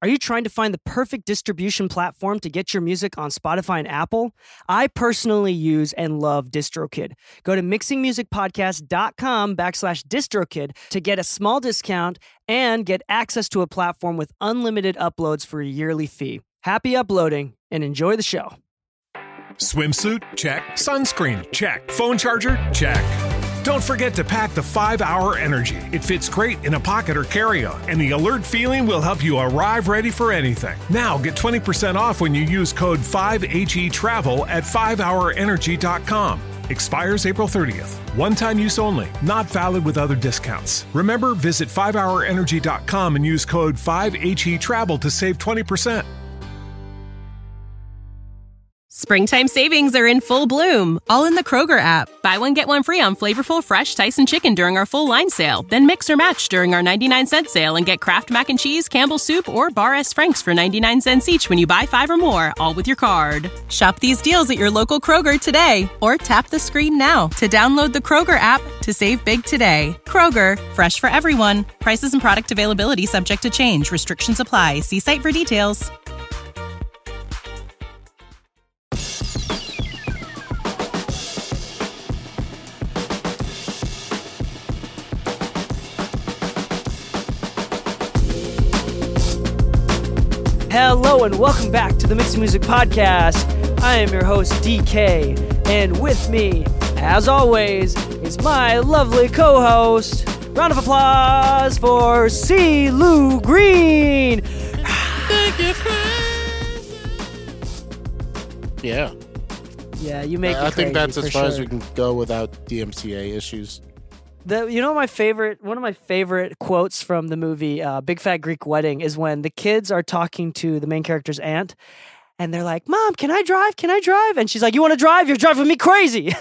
Are you trying to find the perfect distribution platform to get your music on Spotify and Apple? I personally use and love DistroKid. Go to mixingmusicpodcast.com/DistroKid to get a small discount and get access to a platform with unlimited uploads for a yearly fee. Happy uploading and enjoy the show. Swimsuit? Check. Sunscreen? Check. Phone charger? Check. Don't forget to pack the 5-Hour Energy. It fits great in a pocket or carry-on, and the alert feeling will help you arrive ready for anything. Now get 20% off when you use code 5HETRAVEL at 5hourenergy.com. Expires April 30th. One-time use only. Not valid with other discounts. Remember, visit 5hourenergy.com and use code 5HETRAVEL to save 20%. Springtime savings are in full bloom, all in the Kroger app. Buy one, get one free on flavorful, fresh Tyson chicken during our full line sale. Then mix or match during our 99-cent sale and get Kraft Mac and Cheese, Campbell's Soup, or Bar S. Frank's for 99 cents each when you buy 5 or more, all with your card. Shop these deals at your local Kroger today, or tap the screen now to download the Kroger app to save big today. Kroger, fresh for everyone. Prices and product availability subject to change. Restrictions apply. See site for details. Hello and welcome back to the Mixing Music Podcast. I am your host, DK, and with me, as always, is my lovely co-host. Round of applause for C. Lou Green. Yeah. Yeah, you make me I think crazy, that's as for far as sure. we can go without DMCA issues. One of my favorite quotes from the movie Big Fat Greek Wedding is when the kids are talking to the main character's aunt, and they're like, "Mom, can I drive? Can I drive?" And she's like, "You want to drive? You're driving me crazy."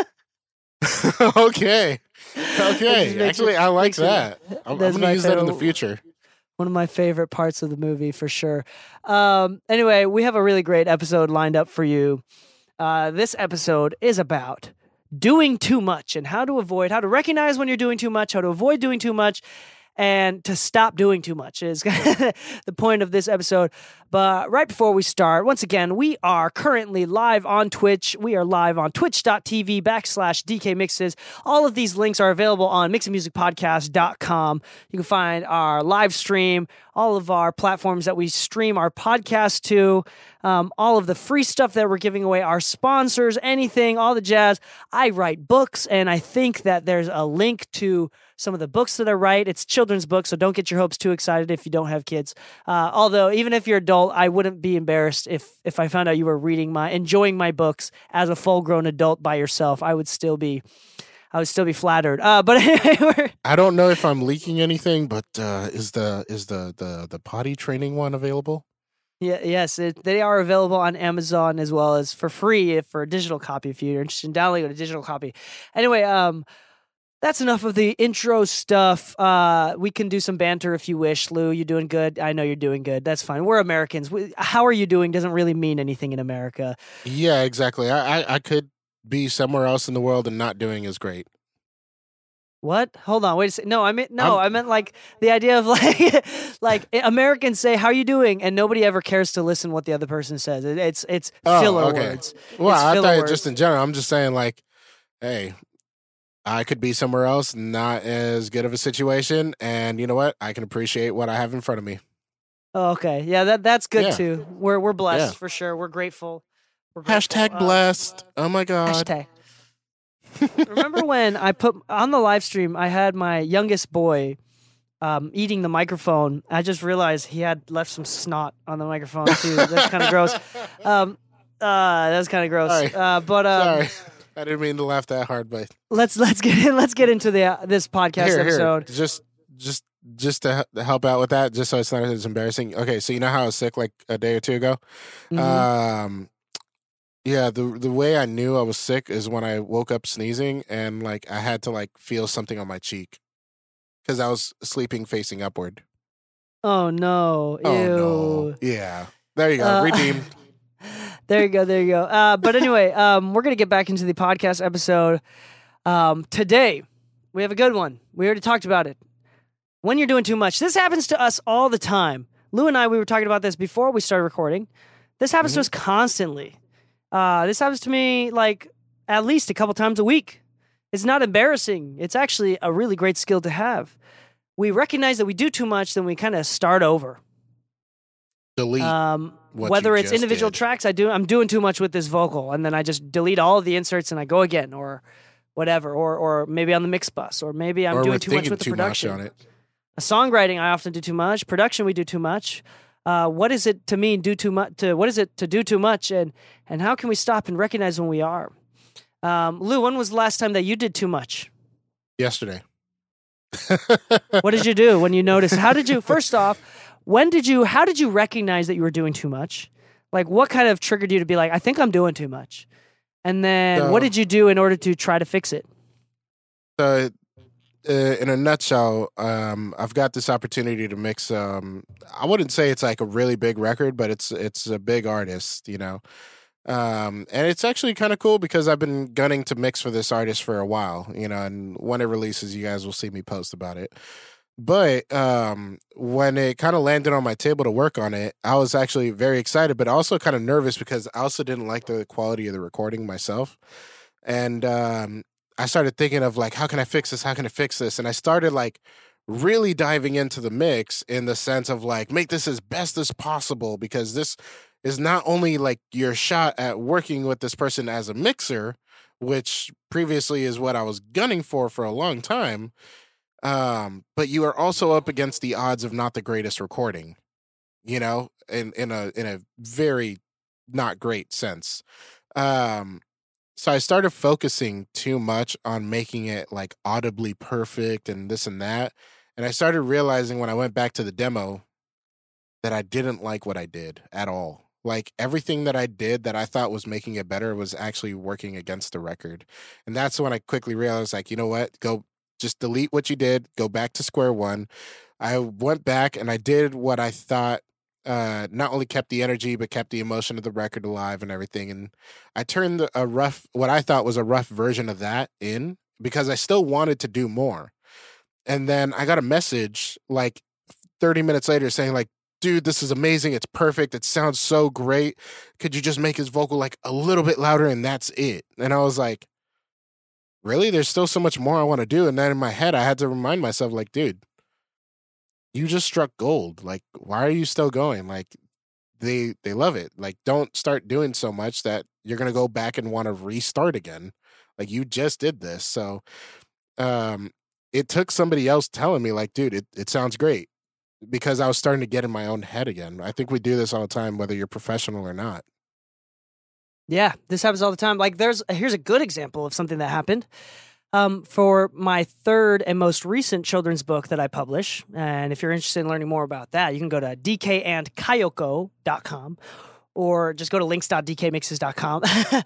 Okay. Actually, I like that. I'm going to use that in the future. One of my favorite parts of the movie, for sure. Anyway, we have a really great episode lined up for you. This episode is about doing too much and how to recognize when you're doing too much, how to avoid doing too much, and to stop doing too much is the point of this episode. But right before we start, once again, we are currently live on Twitch. We are live on twitch.tv/DKMixes. All of these links are available on mixingmusicpodcast.com. You can find our live stream, all of our platforms that we stream our podcast to, all of the free stuff that we're giving away, our sponsors, anything, all the jazz. I write books, and I think that there's a link to some of the books that I write. It's children's books, so don't get your hopes too excited if you don't have kids. Although, even if you're adult, I wouldn't be embarrassed if I found out you were enjoying my books as a full-grown adult by yourself. I would still be flattered. But anyway, I don't know if I'm leaking anything, but is the potty training one available? Yeah, yes, they are available on Amazon as well as for free for a digital copy if you're interested in downloading a digital copy. Anyway, that's enough of the intro stuff. We can do some banter if you wish. Lou, you doing good? I know you're doing good. That's fine. We're Americans. How are you doing doesn't really mean anything in America. Yeah, exactly. I could be somewhere else in the world and not doing as great. What? Hold on. Wait a second. No, I meant like the idea of like Americans say, "How are you doing?" and nobody ever cares to listen what the other person says. It's filler words. Well, It's I filler thought words. just in general. I'm just saying, like, hey, I could be somewhere else, not as good of a situation, and you know what? I can appreciate what I have in front of me. Oh, okay. Yeah, that's good Yeah. too. We're blessed Yeah. for sure. We're grateful. Hashtag blessed. Oh my God. Hashtag. Remember when I put on the live stream, I had my youngest boy eating the microphone. I just realized he had left some snot on the microphone too. That's kind of gross. That's kind of gross. Sorry. But Sorry, I didn't mean to laugh that hard, but let's get into this podcast episode. Just to help out with that, just so it's not as embarrassing. Okay, so you know how I was sick like a day or two ago. Mhm. Yeah, the way I knew I was sick is when I woke up sneezing and like I had to like feel something on my cheek because I was sleeping facing upward. Oh no! Ew. Oh no! Yeah, there you go. Redeemed. There you go. But anyway, we're gonna get back into the podcast episode. Today we have a good one. We already talked about it. When you're doing too much, this happens to us all the time. Lou and I, we were talking about this before we started recording. This happens to us constantly. This happens to me like at least a couple times a week. It's not embarrassing. It's actually a really great skill to have. We recognize that we do too much, then we kind of start over. Delete. Whether it's individual tracks, I'm doing too much with this vocal, and then I just delete all of the inserts and I go again, or whatever, or maybe on the mix bus, or maybe I'm doing too much with the production. On it. Songwriting, I often do too much. Production, we do too much. What is it to mean do too much? What is it to do too much? And how can we stop and recognize when we are? Lou, when was the last time that you did too much? Yesterday. What did you do when you noticed? First off, how did you recognize that you were doing too much? Like, what kind of triggered you to be like, I think I'm doing too much? And then what did you do in order to try to fix it? In a nutshell, I've got this opportunity to mix. I wouldn't say it's like a really big record, but it's a big artist, you know. And it's actually kind of cool because I've been gunning to mix for this artist for a while, you know. And when it releases, you guys will see me post about it. But when it kind of landed on my table to work on it, I was actually very excited, but also kind of nervous because I also didn't like the quality of the recording myself. And I started thinking of like, how can I fix this? How can I fix this? And I started like really diving into the mix in the sense of like, make this as best as possible, because this is not only like your shot at working with this person as a mixer, which previously is what I was gunning for a long time. But you are also up against the odds of not the greatest recording, you know, in a very not great sense. So I started focusing too much on making it like audibly perfect and this and that. And I started realizing when I went back to the demo that I didn't like what I did at all. Like everything that I did that I thought was making it better was actually working against the record. And that's when I quickly realized, like, you know what, just delete what you did, go back to square one. I went back and I did what I thought not only kept the energy, but kept the emotion of the record alive and everything. And I turned what I thought was a rough version of that in, because I still wanted to do more. And then I got a message like 30 minutes later saying like, dude, this is amazing. It's perfect. It sounds so great. Could you just make his vocal like a little bit louder and that's it? And I was like, really? There's still so much more I want to do. And then in my head, I had to remind myself like, dude, you just struck gold. Like, why are you still going? Like, they love it. Like, don't start doing so much that you're going to go back and want to restart again. Like, you just did this. So it took somebody else telling me like, dude, it sounds great, because I was starting to get in my own head again. I think we do this all the time, whether you're professional or not. Yeah, this happens all the time. Like, here's a good example of something that happened. For my third and most recent children's book that I publish, and if you're interested in learning more about that, you can go to dkandkyoko.com or just go to links.dkmixes.com.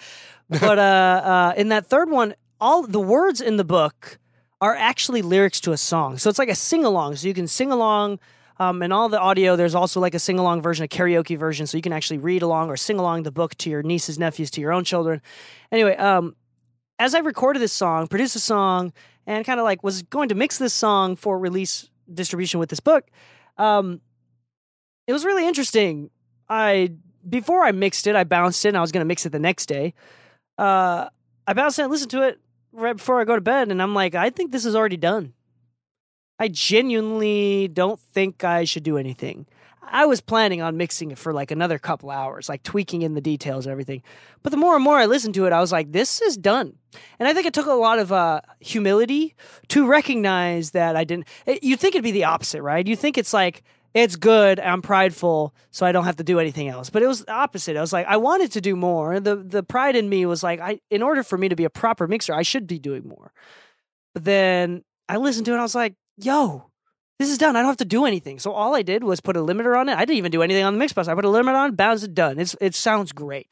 But in that third one, all the words in the book are actually lyrics to a song. So it's like a sing-along. So you can sing along, and all the audio, there's also like a sing-along version, a karaoke version, so you can actually read along or sing along the book to your nieces, nephews, to your own children. Anyway, as I recorded this song, produced a song, and kind of like was going to mix this song for release distribution with this book, it was really interesting. Before I mixed it, I bounced it, and I was going to mix it the next day. I bounced it and listened to it right before I go to bed, and I'm like, I think this is already done. I genuinely don't think I should do anything. I was planning on mixing it for like another couple hours, like tweaking in the details and everything. But the more and more I listened to it, I was like, this is done. And I think it took a lot of humility to recognize that I didn't. You'd think it'd be the opposite, right? You think it's like, it's good, I'm prideful, so I don't have to do anything else. But it was the opposite. I was like, I wanted to do more. The pride in me was like, in order for me to be a proper mixer, I should be doing more. But then I listened to it and I was like, yo, this is done. I don't have to do anything. So all I did was put a limiter on it. I didn't even do anything on the mix bus. I put a limiter on, bounced it, done. It sounds great.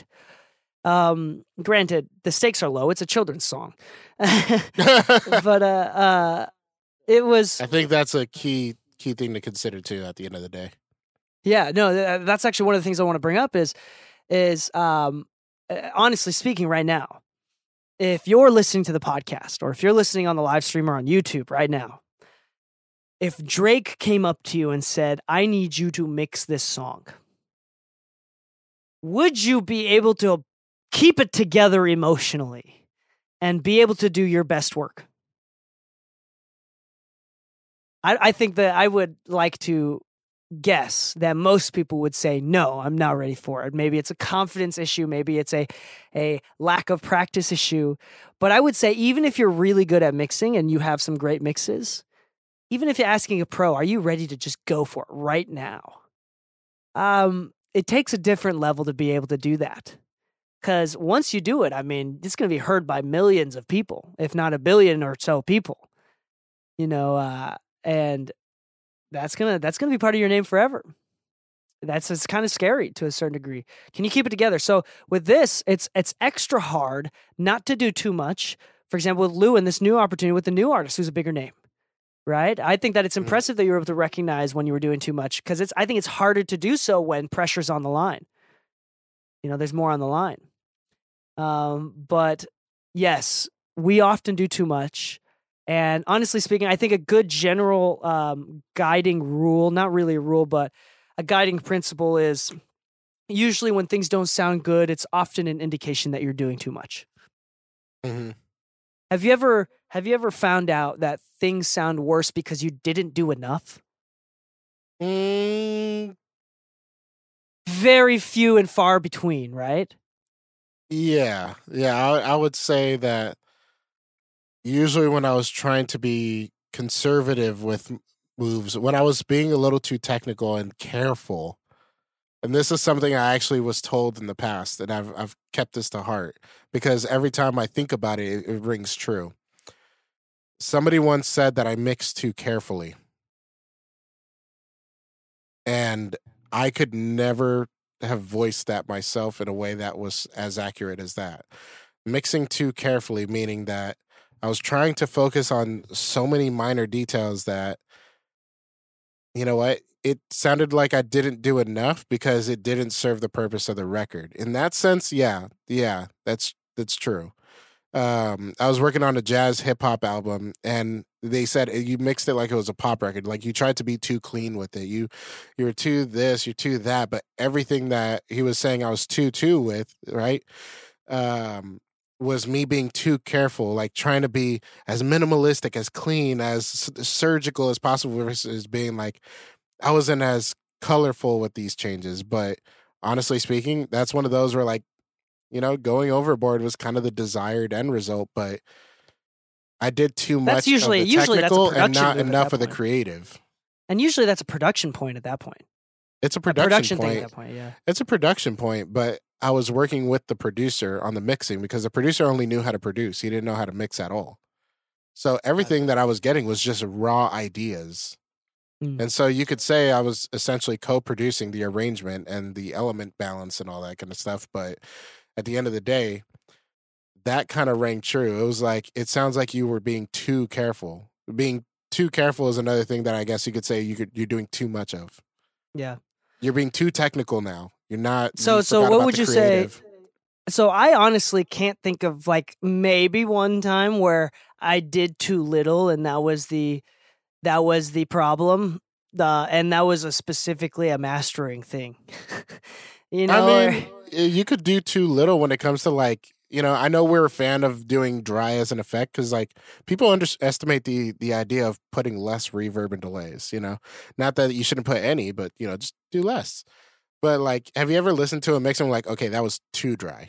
Granted, the stakes are low. It's a children's song. But it was... I think that's a key thing to consider too at the end of the day. Yeah, no, that's actually one of the things I want to bring up is honestly speaking right now, if you're listening to the podcast or if you're listening on the live stream or on YouTube right now, if Drake came up to you and said, I need you to mix this song, would you be able to keep it together emotionally and be able to do your best work? I think that I would like to guess that most people would say, no, I'm not ready for it. Maybe it's a confidence issue. Maybe it's a lack of practice issue. But I would say even if you're really good at mixing and you have some great mixes, even if you're asking a pro, are you ready to just go for it right now? It takes a different level to be able to do that. Because once you do it, I mean, it's going to be heard by millions of people, if not a billion or so people. And that's gonna be part of your name forever. It's kind of scary to a certain degree. Can you keep it together? So with this, it's extra hard not to do too much. For example, with Lou and this new opportunity with the new artist who's a bigger name, right? I think that it's impressive that you were able to recognize when you were doing too much, because I think it's harder to do so when pressure's on the line. There's more on the line. But yes, we often do too much. And honestly speaking, I think a good general guiding rule, not really a rule, but a guiding principle is usually when things don't sound good, it's often an indication that you're doing too much. Mm-hmm. Have you ever found out that things sound worse because you didn't do enough? Very few and far between, right? Yeah. I would say that usually when I was trying to be conservative with moves, when I was being a little too technical and careful, and this is something I actually was told in the past, and I've kept this to heart because every time I think about it, it rings true. Somebody once said that I mixed too carefully, and I could never have voiced that myself in a way that was as accurate as that. Mixing too carefully, meaning that I was trying to focus on so many minor details that, you know what, it sounded like I didn't do enough because it didn't serve the purpose of the record. In that sense, yeah, that's true. I was working on a jazz hip hop album, and they said you mixed it like it was a pop record. Like you tried to be too clean with it. You were too this, you're too that, but everything that he was saying I was too with, right? Was me being too careful, like trying to be as minimalistic, as clean, as surgical as possible versus being like, I wasn't as colorful with these changes. But honestly speaking, that's one of those where like, going overboard was kind of the desired end result, but I did too much that's usually, of the technical that's a and not move enough of the creative. And usually that's a production point at that point. It's a production point. Thing at that point, yeah. It's a production point, but I was working with the producer on the mixing because the producer only knew how to produce. He didn't know how to mix at all. So everything that I was getting was just raw ideas. And so you could say I was essentially co-producing the arrangement and the element balance and all that kind of stuff. But at the end of the day, that kind of rang true. It was like, it sounds like you were being too careful. Being too careful is another thing that I guess you could say you're doing too much of. Yeah. You're being too technical now. You're not. So what would you say? So I honestly can't think of like maybe one time where I did too little, and that was the problem. And that was specifically a mastering thing. I mean, you could do too little when it comes to like, I know we're a fan of doing dry as an effect because like people underestimate the idea of putting less reverb and delays, not that you shouldn't put any, but just do less. But like, have you ever listened to a mix and like, okay, that was too dry?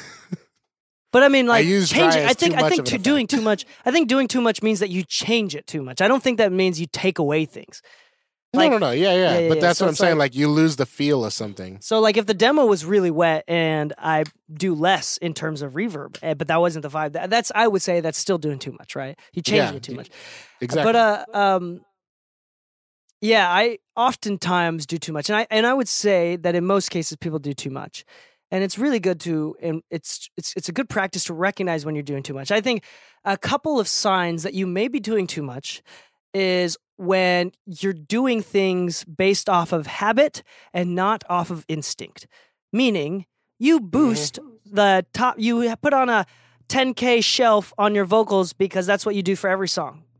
But I mean, like, changing. I think doing too much. I think doing too much means that you change it too much. I don't think that means you take away things. Like, no. Yeah. But that's what I'm saying. Like, you lose the feel of something. So, like, if the demo was really wet and I do less in terms of reverb, but that wasn't the vibe. I would say that's still doing too much, right? You changed it too much. Exactly. But yeah, I oftentimes do too much, and I would say that in most cases people do too much, and it's really good and it's a good practice to recognize when you're doing too much. I think a couple of signs that you may be doing too much is when you're doing things based off of habit and not off of instinct. Meaning, you boost the top, you put on a 10K shelf on your vocals because that's what you do for every song.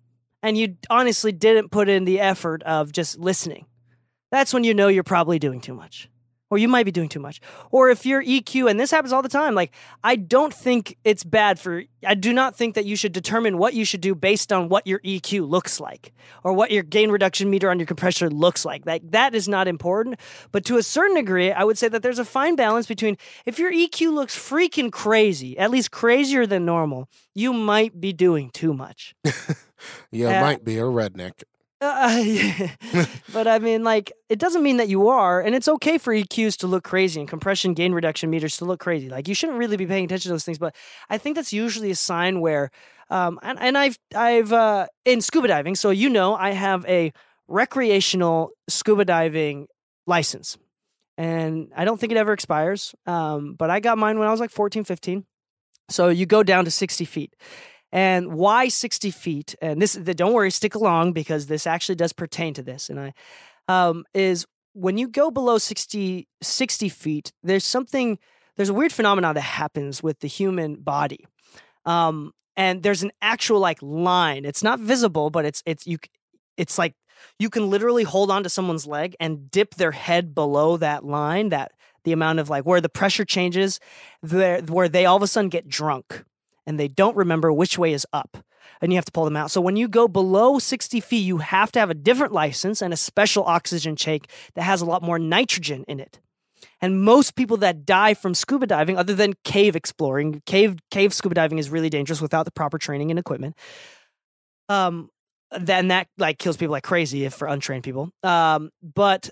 and you honestly didn't put in the effort of just listening, that's when you know you're probably doing too much. Or you might be doing too much. Or if your EQ, and this happens all the time, like I do not think that you should determine what you should do based on what your EQ looks like or what your gain reduction meter on your compressor looks like. Like that is not important. But to a certain degree, I would say that there's a fine balance between if your EQ looks freaking crazy, at least crazier than normal, you might be doing too much. You might be a redneck. But I mean, like, it doesn't mean that you are, and it's okay for EQs to look crazy and compression gain reduction meters to look crazy. Like, you shouldn't really be paying attention to those things, but I think that's usually a sign where, and I've in scuba diving, so I have a recreational scuba diving license, and I don't think it ever expires, but I got mine when I was like 14, 15, so you go down to 60 feet. And why 60 feet? And don't worry, stick along because this actually does pertain to this. And is when you go below 60 feet, there's a weird phenomenon that happens with the human body. And there's an actual like line. It's not visible, but it's like you can literally hold onto someone's leg and dip their head below that line, that the amount of like where the pressure changes, where they all of a sudden get drunk. And they don't remember which way is up, and you have to pull them out. So when you go below 60 feet, you have to have a different license and a special oxygen tank that has a lot more nitrogen in it. And most people that die from scuba diving, other than cave exploring, cave scuba diving is really dangerous without the proper training and equipment. Then that like kills people like crazy for untrained people. But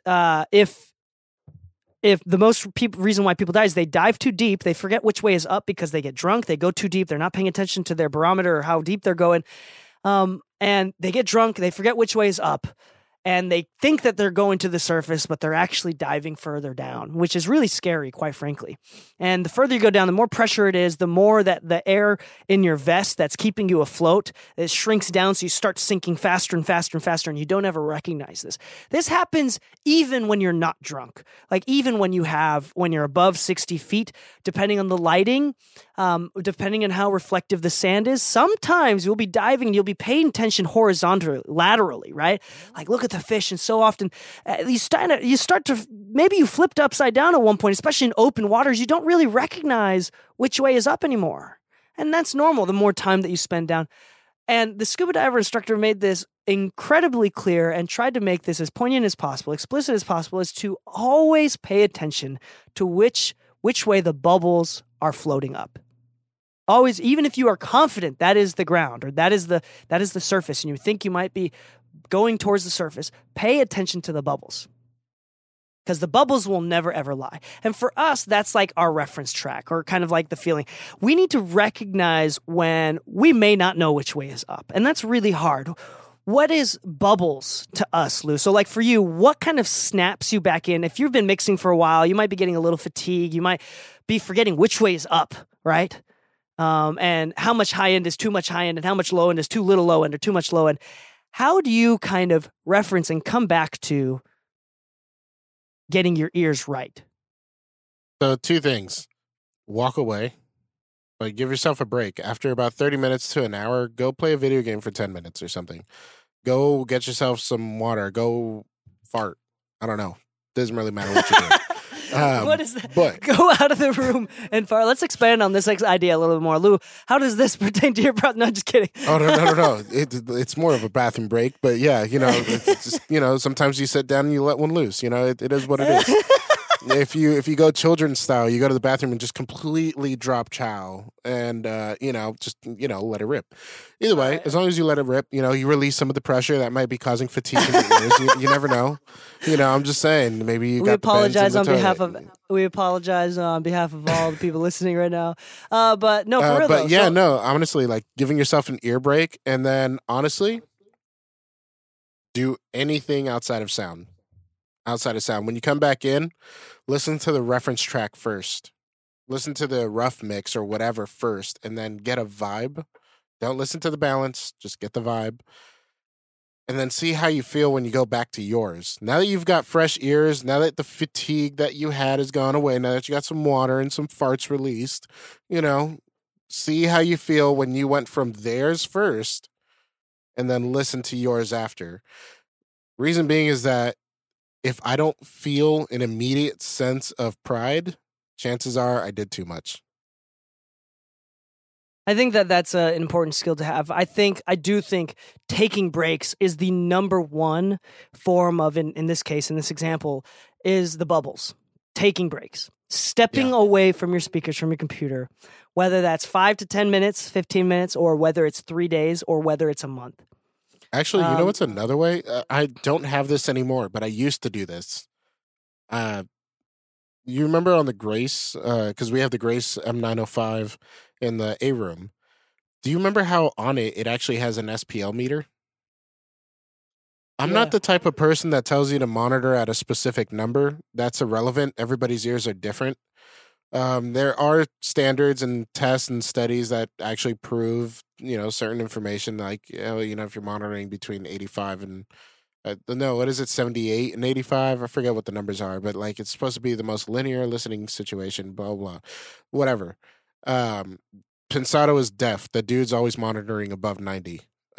if the most reason why people die is they dive too deep, they forget which way is up because they get drunk, they go too deep, they're not paying attention to their barometer or how deep they're going, and they get drunk, they forget which way is up, and they think that they're going to the surface, but they're actually diving further down, which is really scary, quite frankly. And the further you go down, the more pressure it is, the more that the air in your vest that's keeping you afloat, it shrinks down, so you start sinking faster and faster and faster, and you don't ever recognize this. This happens even when you're not drunk. Like even when you're above 60 feet, depending on the lighting, depending on how reflective the sand is, sometimes you'll be diving and you'll be paying attention horizontally, laterally, right? Like look at the fish, and so often you start to maybe you flipped upside down at one point, especially in open waters. You don't really recognize which way is up anymore, and that's normal the more time that you spend down. And the scuba diver instructor made this incredibly clear and tried to make this as poignant as possible, explicit as possible, is to always pay attention to which way the bubbles are floating up. Always, even if you are confident that is the ground or that is the surface, and you think you might be going towards the surface, pay attention to the bubbles. Because the bubbles will never, ever lie. And for us, that's like our reference track, or kind of like the feeling. We need to recognize when we may not know which way is up. And that's really hard. What is bubbles to us, Lou? So like for you, what kind of snaps you back in? If you've been mixing for a while, you might be getting a little fatigued. You might be forgetting which way is up, right? And how much high end is too much high end, and how much low end is too little low end or too much low end. How do you kind of reference and come back to getting your ears right? So 2 things. Walk away. Like give yourself a break. After about 30 minutes to an hour, go play a video game for 10 minutes or something. Go get yourself some water. Go fart. I don't know. Doesn't really matter what you do. What is that? But go out of the room and fart. Let's expand on this idea a little bit more. Lou, how does this pertain to your problem? No, just kidding. Oh, no. It's more of a bathroom break. But yeah, it's just, sometimes you sit down and you let one loose. It is what it is. If you go children's style, you go to the bathroom and just completely drop chow and, just, let it rip. Either way, as long as you let it rip, you release some of the pressure that might be causing fatigue in the ears. You never know. I'm just saying, maybe you got the bends in the toilet. We apologize on behalf of all the people listening right now. But no, for real but though. Yeah, no, honestly, like giving yourself an ear break, and then honestly, do anything outside of sound. When you come back in, listen to the reference track first. Listen to the rough mix or whatever first, and then get a vibe. Don't listen to the balance, just get the vibe. And then see how you feel when you go back to yours. Now that you've got fresh ears, now that the fatigue that you had has gone away, now that you got some water and some farts released, see how you feel when you went from theirs first and then listen to yours after. Reason being is that if I don't feel an immediate sense of pride, chances are I did too much. I think that that's an important skill to have. I do think taking breaks is the number one form of, in this case, in this example, is the bubbles. Taking breaks. Stepping away from your speakers, from your computer, whether that's 5 to 10 minutes, 15 minutes, or whether it's 3 days, or whether it's a month. Actually, you know what's another way? I don't have this anymore, but I used to do this. You remember on the Grace, because we have the Grace M905 in the A room. Do you remember how on it actually has an SPL meter? I'm not the type of person that tells you to monitor at a specific number. That's irrelevant. Everybody's ears are different. There are standards and tests and studies that actually prove, certain information, like, if you're monitoring between 85 and, what is it, 78 and 85? I forget what the numbers are, but like it's supposed to be the most linear listening situation, blah, blah, whatever. Pensado is deaf. The dude's always monitoring above 90.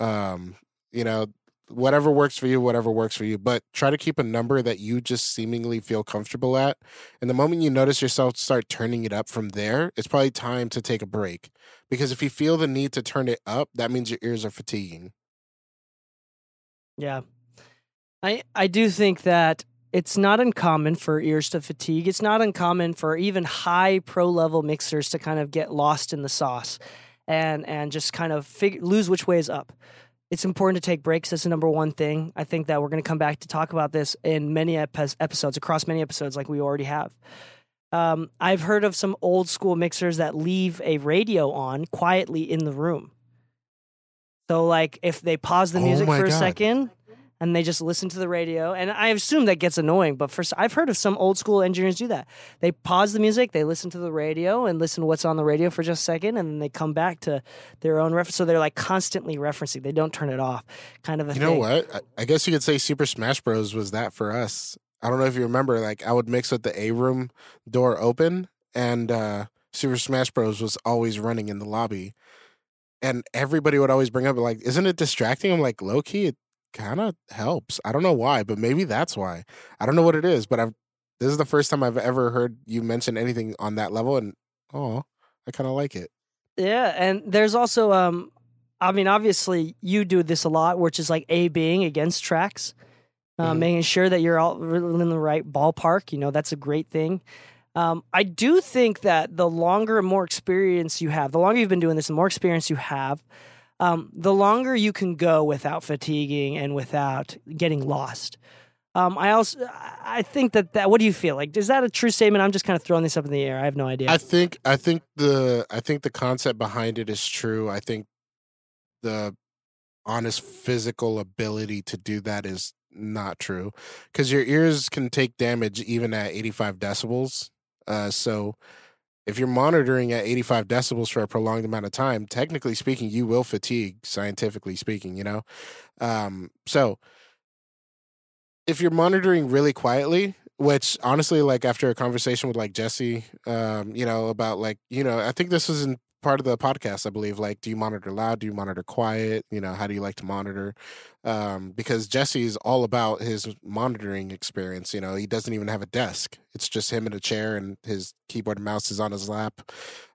Whatever works for you, but try to keep a number that you just seemingly feel comfortable at. And the moment you notice yourself start turning it up from there, it's probably time to take a break. Because if you feel the need to turn it up, that means your ears are fatiguing. Yeah. I do think that it's not uncommon for ears to fatigue. It's not uncommon for even high pro level mixers to kind of get lost in the sauce and just kind of lose which way is up. It's important to take breaks. That's the number one thing. I think that we're going to come back to talk about this in many episodes, across many episodes like we already have. I've heard of some old school mixers that leave a radio on quietly in the room. So like if they pause the music for a second and they just listen to the radio, and I assume that gets annoying, but I've heard of some old school engineers do that. They pause the music, they listen to the radio and listen to what's on the radio for just a second, and then they come back to their own reference. So they're like constantly referencing. They don't turn it off, kind of a thing. You know what? I guess you could say Super Smash Bros. Was that for us. I don't know if you remember, like I would mix with the A-room door open, and Super Smash Bros. Was always running in the lobby. And everybody would always bring up, like, isn't it distracting? I'm like, low-key, it kind of helps. I don't know why, but maybe that's why. I don't know what it is, but this is the first time I've ever heard you mention anything on that level, and I kind of like it. Yeah, and there's also, obviously you do this a lot, which is like A-being against tracks, making sure that you're all in the right ballpark. That's a great thing. I do think that the longer and more experience you have, the longer you've been doing this, the more experience you have, the longer you can go without fatiguing and without getting lost. I think that. What do you feel like? Is that a true statement? I'm just kind of throwing this up in the air. I have no idea. I think the concept behind it is true. I think the honest physical ability to do that is not true, because your ears can take damage even at 85 decibels. So if you're monitoring at 85 decibels for a prolonged amount of time, technically speaking, you will fatigue, scientifically speaking, So if you're monitoring really quietly, which honestly, like after a conversation with like Jesse, about like, I think this was in part of the podcast, I believe, like, do you monitor loud? Do you monitor quiet? How do you like to monitor? Because Jesse's all about his monitoring experience. He doesn't even have a desk. It's just him in a chair and his keyboard and mouse is on his lap.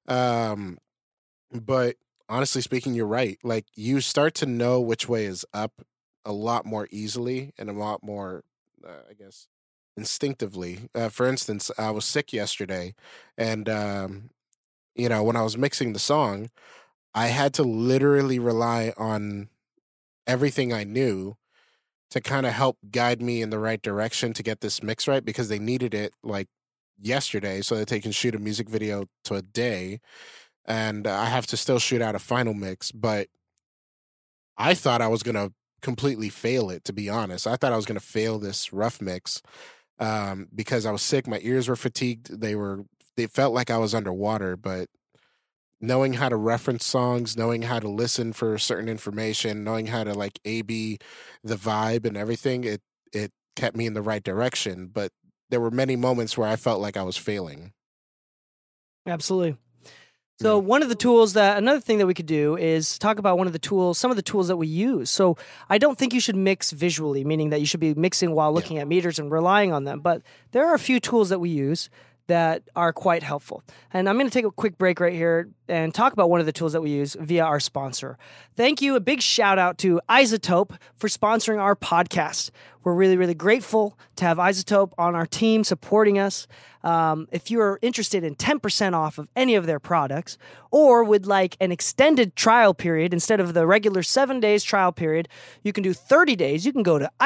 But honestly speaking, you're right. Like you start to know which way is up a lot more easily and a lot more, I guess, instinctively. For instance, I was sick yesterday, and when I was mixing the song, I had to literally rely on everything I knew to kind of help guide me in the right direction to get this mix right, because they needed it like yesterday so that they can shoot a music video to a day. And I have to still shoot out a final mix, but I thought I was going to completely fail it, to be honest. I thought I was going to fail this rough mix because I was sick. My ears were fatigued. They felt like I was underwater, but knowing how to reference songs, knowing how to listen for certain information, knowing how to like A/B the vibe and everything, it kept me in the right direction. But there were many moments where I felt like I was failing. Absolutely. So another thing that we could do is talk about some of the tools that we use. So I don't think you should mix visually, meaning that you should be mixing while looking at meters and relying on them. But there are a few tools that we use that are quite helpful. And I'm going to take a quick break right here and talk about one of the tools that we use via our sponsor. Thank you. A big shout out to iZotope for sponsoring our podcast. We're really, really grateful to have iZotope on our team supporting us. If you are interested in 10% off of any of their products or would like an extended trial period instead of the regular 7 days trial period, you can do 30 days. You can go to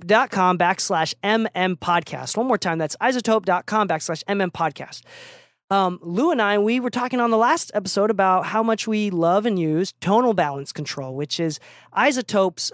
iZotope.com/MMPodcast. One more time, that's iZotope.com/MMPodcast. Lou and we were talking on the last episode about how much we love and use tonal balance control, which is iZotope's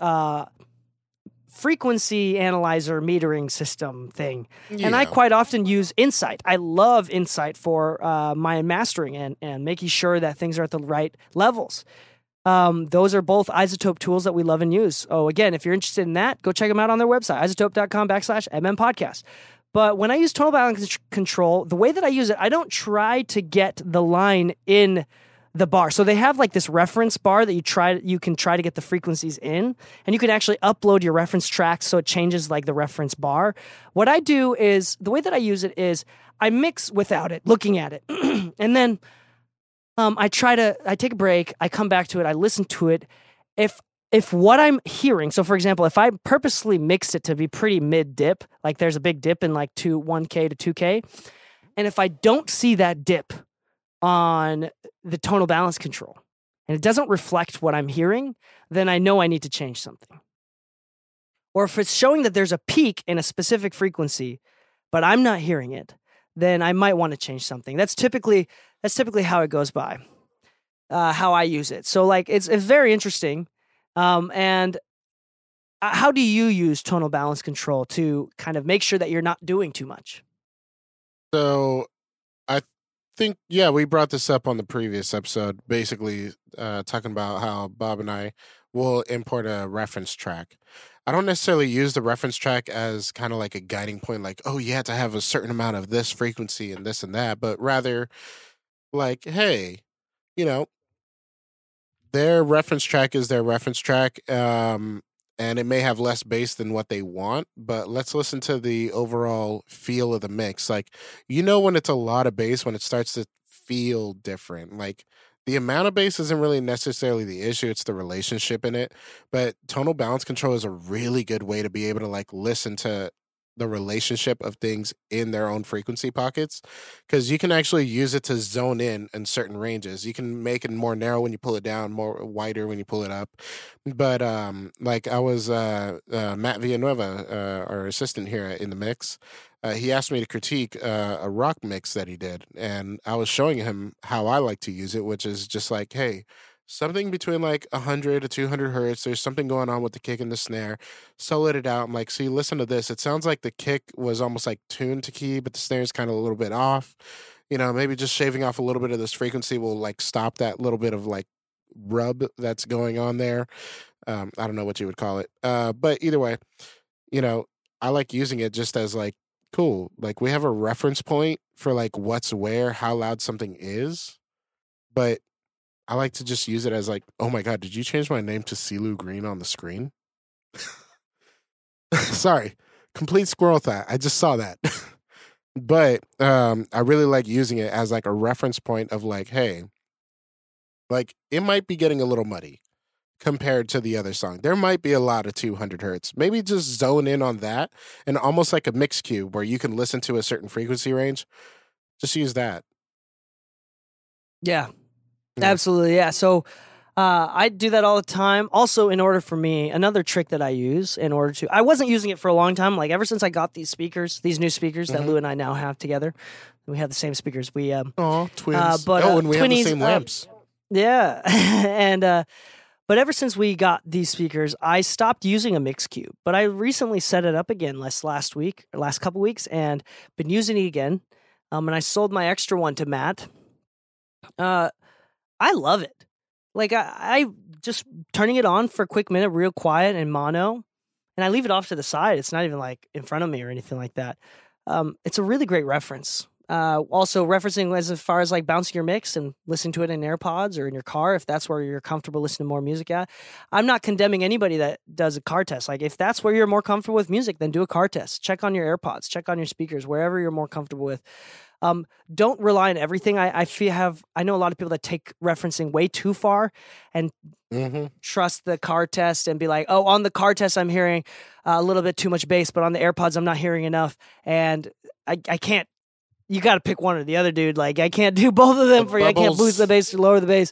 frequency analyzer metering system thing. Yeah. And I quite often use Insight. I love Insight for my mastering and making sure that things are at the right levels. Those are both iZotope tools that we love and use. Oh, again, if you're interested in that, go check them out on their website, iZotope.com/MMPodcast. But when I use tonal balance control, the way that I use it, I don't try to get the line in the bar. So they have like this reference bar that you can try to get the frequencies in, and you can actually upload your reference tracks so it changes like the reference bar. What I do is, the way that I use it is I mix without it, looking at it. And then I take a break, I come back to it, I listen to it. If what I'm hearing, so for example, if I purposely mixed it to be pretty mid-dip, like there's a big dip in like 1K to 2K, and if I don't see that dip on the tonal balance control and it doesn't reflect what I'm hearing, then I know I need to change something. Or if it's showing that there's a peak in a specific frequency, but I'm not hearing it, then I might want to change something. That's typically how it goes by, how I use it. So like it's very interesting. And how do you use tonal balance control to kind of make sure that you're not doing too much? So I think, we brought this up on the previous episode, basically talking about how Bob and I will import a reference track. I don't necessarily use the reference track as kind of like a guiding point, like, oh, you have to have a certain amount of this frequency and this and that, but rather like, hey, their reference track is their reference track, and it may have less bass than what they want, but let's listen to the overall feel of the mix. Like, when it's a lot of bass, when it starts to feel different. Like, the amount of bass isn't really necessarily the issue, it's the relationship in it. But tonal balance control is a really good way to be able to like listen to the relationship of things in their own frequency pockets, because you can actually use it to zone in certain ranges. You can make it more narrow when you pull it down, more wider when you pull it up. But like I was Matt Villanueva, our assistant here in the mix, he asked me to critique a rock mix that he did, and I was showing him how I like to use it, which is just like, hey, something between like 100 to 200 hertz. There's something going on with the kick and the snare. Soloed it out. I'm like, see, listen to this. It sounds like the kick was almost like tuned to key, but the snare is kind of a little bit off. Maybe just shaving off a little bit of this frequency will like stop that little bit of like rub that's going on there. I don't know what you would call it. But either way, I like using it just as like, cool. Like we have a reference point for like what's where, how loud something is. But I like to just use it as like, oh my God, did you change my name to CeeLou Green on the screen? Sorry, complete squirrel thought. I just saw that. But I really like using it as like a reference point of like, hey, like it might be getting a little muddy compared to the other song. There might be a lot of 200 hertz. Maybe just zone in on that, and almost like a mix cube where you can listen to a certain frequency range. Just use that. Yeah. Absolutely, yeah. So I do that all the time. Also, in order for me, another trick that I use in order to, I wasn't using it for a long time. Like ever since I got these new speakers that Lou and I now have together. We have the same speakers. We twins. But, and we twinnies, have the same lamps. Yeah, and but ever since we got these speakers, I stopped using a mix cube. But I recently set it up again last couple weeks, and been using it again. And I sold my extra one to Matt. I love it. Like I just turning it on for a quick minute, real quiet and mono, and I leave it off to the side. It's not even like in front of me or anything like that. It's a really great reference. Also referencing as far as like bouncing your mix and listening to it in AirPods or in your car, if that's where you're comfortable listening to more music at. I'm not condemning anybody that does a car test. Like if that's where you're more comfortable with music, then do a car test. Check on your AirPods, check on your speakers, wherever you're more comfortable with. Don't rely on everything. I know a lot of people that take referencing way too far and trust the car test and be like, oh, on the car test, I'm hearing a little bit too much bass, but on the AirPods, I'm not hearing enough. And I can't, you got to pick one or the other, dude. Like I can't do both of them for you. I can't boost the bass or lower the bass.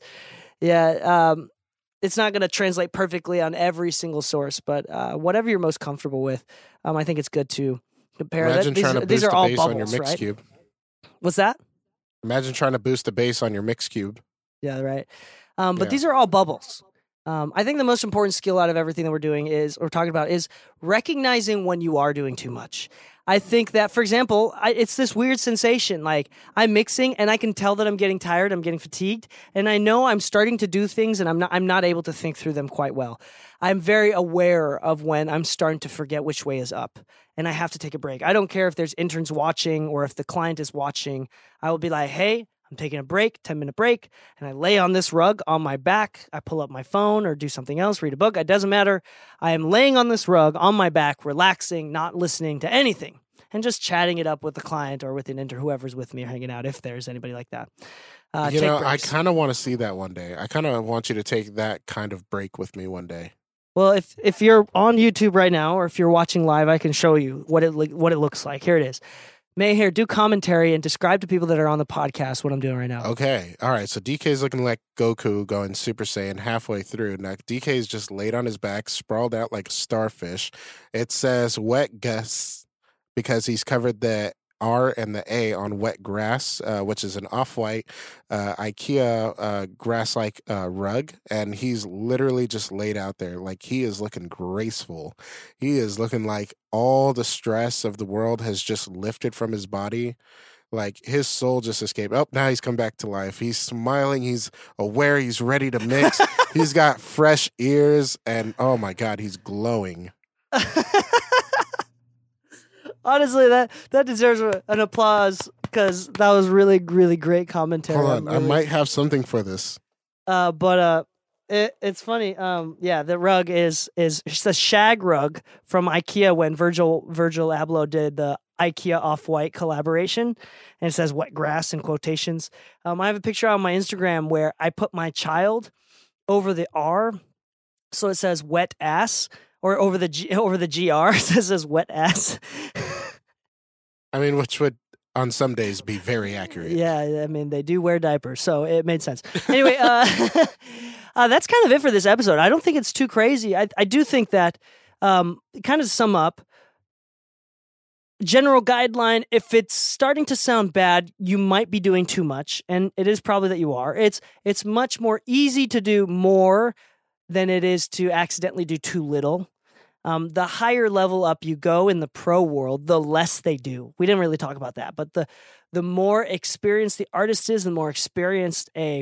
Yeah. It's not going to translate perfectly on every single source, but whatever you're most comfortable with, I think it's good to compare. Imagine trying to boost the bass on your mix right? cube. What's that? Imagine trying to boost the bass on your mix cube. Yeah, right. But these are all bubbles. I think the most important skill out of everything that we're doing we're talking about is recognizing when you are doing too much. I think that, for example, it's this weird sensation. Like I'm mixing and I can tell that I'm getting tired, I'm getting fatigued, and I know I'm starting to do things and I'm not able to think through them quite well. I'm very aware of when I'm starting to forget which way is up and I have to take a break. I don't care if there's interns watching or if the client is watching. I will be like, hey, I'm taking a break, 10-minute break, and I lay on this rug on my back. I pull up my phone or do something else, read a book. It doesn't matter. I am laying on this rug on my back, relaxing, not listening to anything, and just chatting it up with the client or with an intern, whoever's with me or hanging out, if there's anybody like that. I kind of want to see that one day. I kind of want you to take that kind of break with me one day. Well, if you're on YouTube right now or if you're watching live, I can show you what it looks like. Here it is. May here, do commentary and describe to people that are on the podcast what I'm doing right now. Okay. All right. So DK is looking like Goku going Super Saiyan halfway through. Now, DK is just laid on his back, sprawled out like a starfish. It says wet Gus because he's covered the R and the A on wet grass, which is an off-white IKEA grass-like rug. And he's literally just laid out there. Like he is looking graceful. He is looking like all the stress of the world has just lifted from his body. Like his soul just escaped. Oh, now he's come back to life. He's smiling. He's aware. He's ready to mix. He's got fresh ears. And oh my God, he's glowing. Honestly, that deserves an applause because that was really, really great commentary. Hold on, I might have something for this. It's funny. The rug is it's a shag rug from IKEA when Virgil Abloh did the IKEA Off-White collaboration, and it says wet grass in quotations. I have a picture on my Instagram where I put my child over the R, so it says wet ass, or over the GR, so it says wet ass. I mean, which would on some days be very accurate. Yeah, I mean, they do wear diapers, so it made sense. Anyway, that's kind of it for this episode. I don't think it's too crazy. I do think that, kind of to sum up, general guideline, if it's starting to sound bad, you might be doing too much, and it is probably that you are. It's much more easy to do more than it is to accidentally do too little. The higher level up you go in the pro world, the less they do. We didn't really talk about that, but the more experienced the artist is, the more experienced I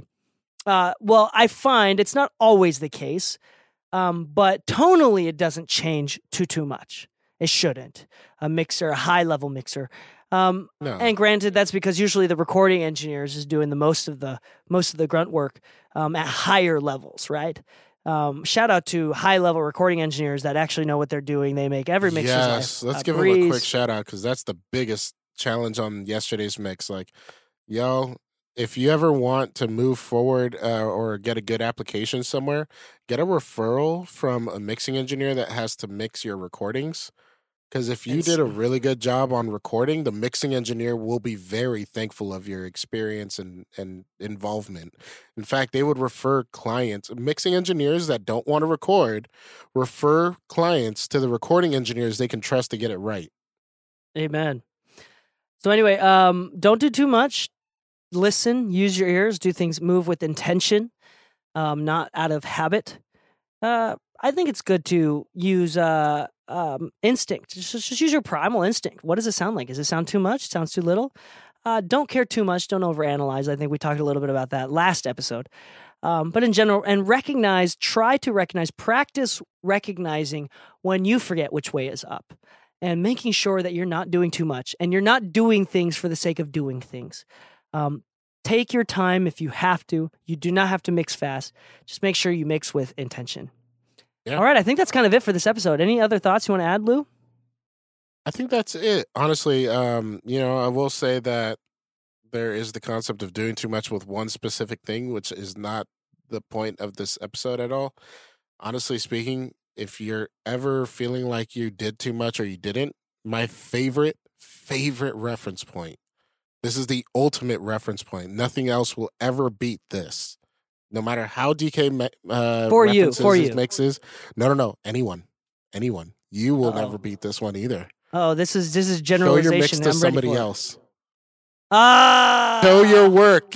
find it's not always the case, but tonally it doesn't change too much. It shouldn't. A high level mixer. No. And granted, that's because usually the recording engineers is doing the most of the grunt work at higher levels, right? Shout out to high-level recording engineers that actually know what they're doing. They make every mixer's life. Yes, let's give them a quick shout out because that's the biggest challenge on yesterday's mix. Like, y'all, if you ever want to move forward or get a good application somewhere, get a referral from a mixing engineer that has to mix your recordings. Because if you did a really good job on recording, the mixing engineer will be very thankful of your experience and involvement. In fact, they would refer mixing engineers that don't want to record, refer clients to the recording engineers they can trust to get it right. Amen. So anyway, don't do too much. Listen, use your ears, do things, move with intention, not out of habit. I think it's good to use instinct. Just use your primal instinct. What does it sound like? Does it sound too much? Sounds too little? Don't care too much. Don't overanalyze. I think we talked a little bit about that last episode. But in general, and try to recognize, practice recognizing when you forget which way is up. and making sure that you're not doing too much and you're not doing things for the sake of doing things. Take your time if you have to. You do not have to mix fast. Just make sure you mix with intention. Yeah. All right, I think that's kind of it for this episode. Any other thoughts you want to add, Lou? I think that's it. Honestly, I will say that there is the concept of doing too much with one specific thing, which is not the point of this episode at all. Honestly speaking, if you're ever feeling like you did too much or you didn't, my favorite reference point. This is the ultimate reference point. Nothing else will ever beat this. No matter how DK mixes. No. Anyone. You will never beat this one either. Oh, this is generalization. Show your mix to somebody else. Show your work.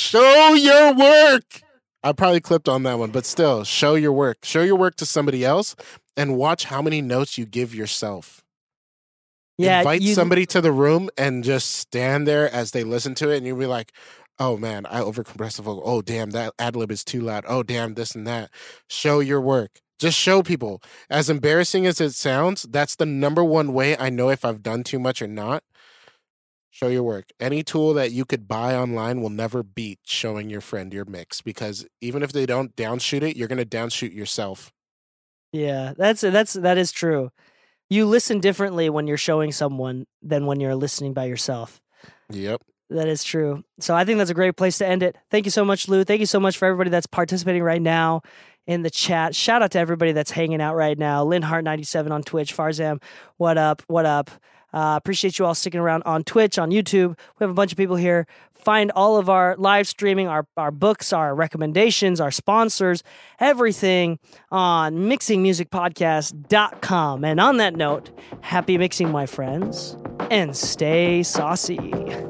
I probably clipped on that one, but still, show your work. Show your work to somebody else and watch how many notes you give yourself. Yeah, invite somebody to the room and just stand there as they listen to it, and you'll be like, oh man, I overcompressed the vocal. Oh damn, that ad-lib is too loud. Oh damn, this and that. Show your work. Just show people. As embarrassing as it sounds, that's the number one way I know if I've done too much or not. Show your work. Any tool that you could buy online will never beat showing your friend your mix, because even if they don't downshoot it, you're going to downshoot yourself. Yeah, that is true. You listen differently when you're showing someone than when you're listening by yourself. Yep. That is true. So I think that's a great place to end it. Thank you so much, Lou. Thank you so much for everybody that's participating right now in the chat. Shout out to everybody that's hanging out right now. LynHart97 on Twitch. Farzam, what up? Appreciate you all sticking around on Twitch, on YouTube. We have a bunch of people here. Find all of our live streaming, our books, our recommendations, our sponsors, everything on mixingmusicpodcast.com. And on that note, happy mixing, my friends, and stay saucy.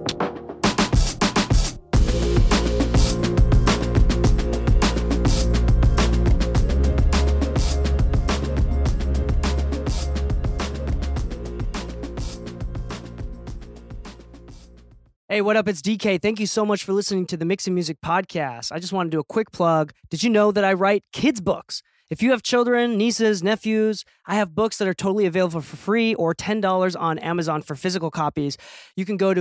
Hey, what up? It's DK. Thank you so much for listening to the Mixing Music Podcast. I just want to do a quick plug. Did you know that I write kids' books? If you have children, nieces, nephews, I have books that are totally available for free or $10 on Amazon for physical copies. You can go to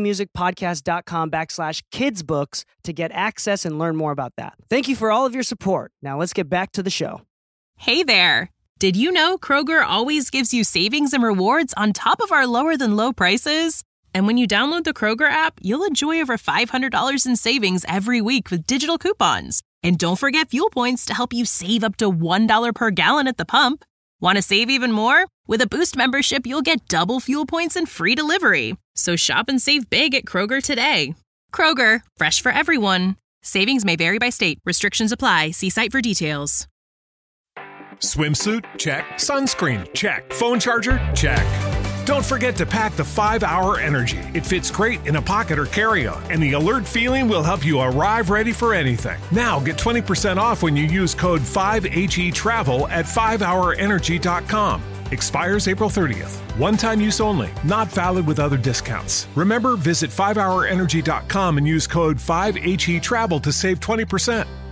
mixingmusicpodcast.com/kidsbooks to get access and learn more about that. Thank you for all of your support. Now let's get back to the show. Hey there. Did you know Kroger always gives you savings and rewards on top of our lower than low prices? And when you download the Kroger app, you'll enjoy over $500 in savings every week with digital coupons. And don't forget fuel points to help you save up to $1 per gallon at the pump. Want to save even more? With a Boost membership, you'll get double fuel points and free delivery. So shop and save big at Kroger today. Kroger, fresh for everyone. Savings may vary by state. Restrictions apply. See site for details. Swimsuit? Check. Sunscreen? Check. Phone charger? Check. Don't forget to pack the 5-Hour Energy. It fits great in a pocket or carry-on, and the alert feeling will help you arrive ready for anything. Now get 20% off when you use code 5HETRAVEL at 5hourenergy.com. Expires April 30th. One-time use only. Not valid with other discounts. Remember, visit 5hourenergy.com and use code 5HETRAVEL to save 20%.